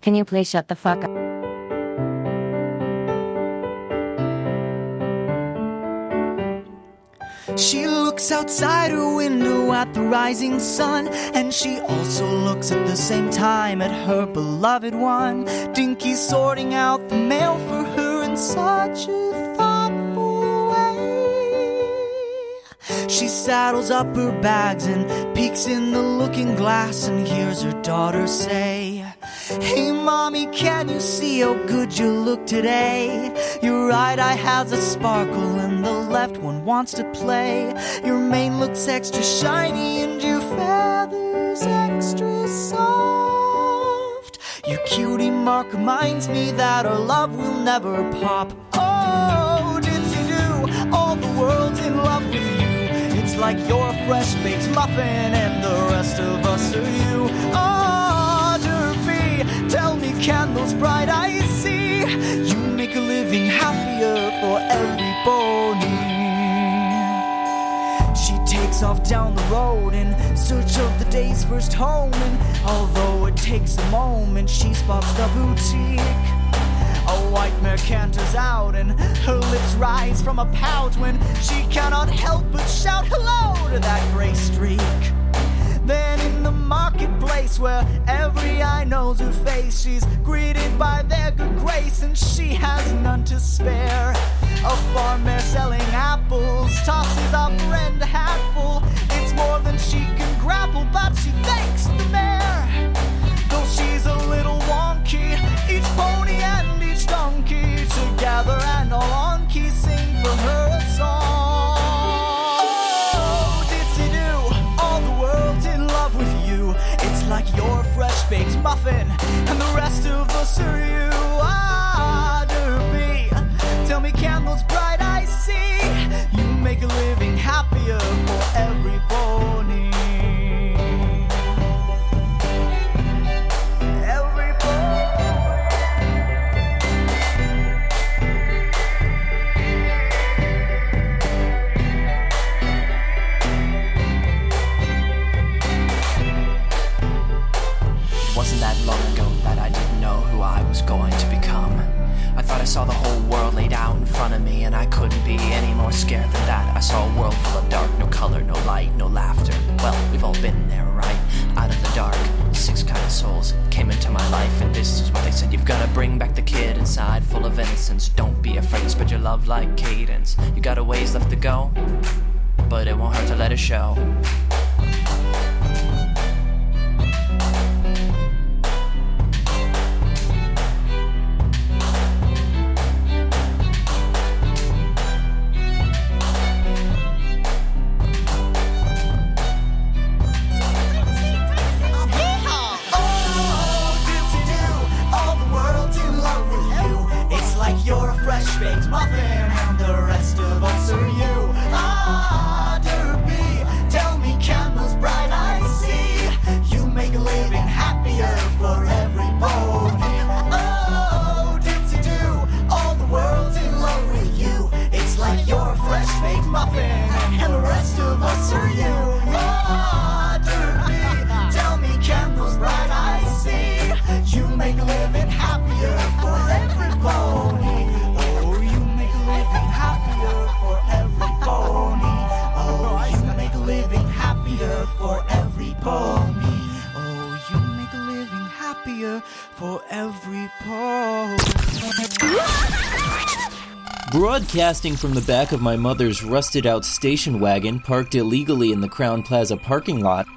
Can you please shut the fuck up? She looks outside her window at the rising sun, and she also looks at the same time at her beloved one. Dinky's sorting out the mail for her in such a thoughtful way. She saddles up her bags and peeks in the looking glass and hears her daughter say, "Hey mommy, can you see how good you look today? Your right eye has a sparkle and the left one wants to play. Your mane looks extra shiny and your feathers extra soft. Your cutie mark reminds me that our love will never pop. Oh, ditsy-do, all the world's in love with you. It's like you're a fresh baked muffin and the rest of us are you. Oh, Derby, tell me, can those bright eyes see? You make a living happier for every pony." She takes off down the road in search of the day's first home, and although it takes a moment, she spots the boutique. A white mare canters out and her lips rise from a pout when she cannot help but shout hello to that gray streak. Then in the marketplace where every eye knows her face, she's greeted by their good grace and she has none to spare. A farm mare selling apples tosses a friend a hatful. It's more than she can grapple, but she thanks the mare. Though she's a little wonky, each pony and each donkey together and all on key sing for her a song. Oh, ditsy-do, all the world's in love with you. It's like you're a fresh-baked muffin and the rest of us are you. Ah, Derby, tell me, can those bright eyes see? You make a living happier for every pony. Going to become. I thought I saw the whole world laid out in front of me, and I couldn't be any more scared than that. I saw a world full of dark, no color, no light, no laughter. Well, we've all been there, right? Out of the dark, 6 kind of souls came into my life, and this is what they said: you've gotta bring back the kid inside, full of innocence. Don't be afraid, spread your love like cadence. You got a ways left to go, but it won't hurt to let it show. Broadcasting from the back of my mother's rusted-out station wagon parked illegally in the Crowne Plaza parking lot,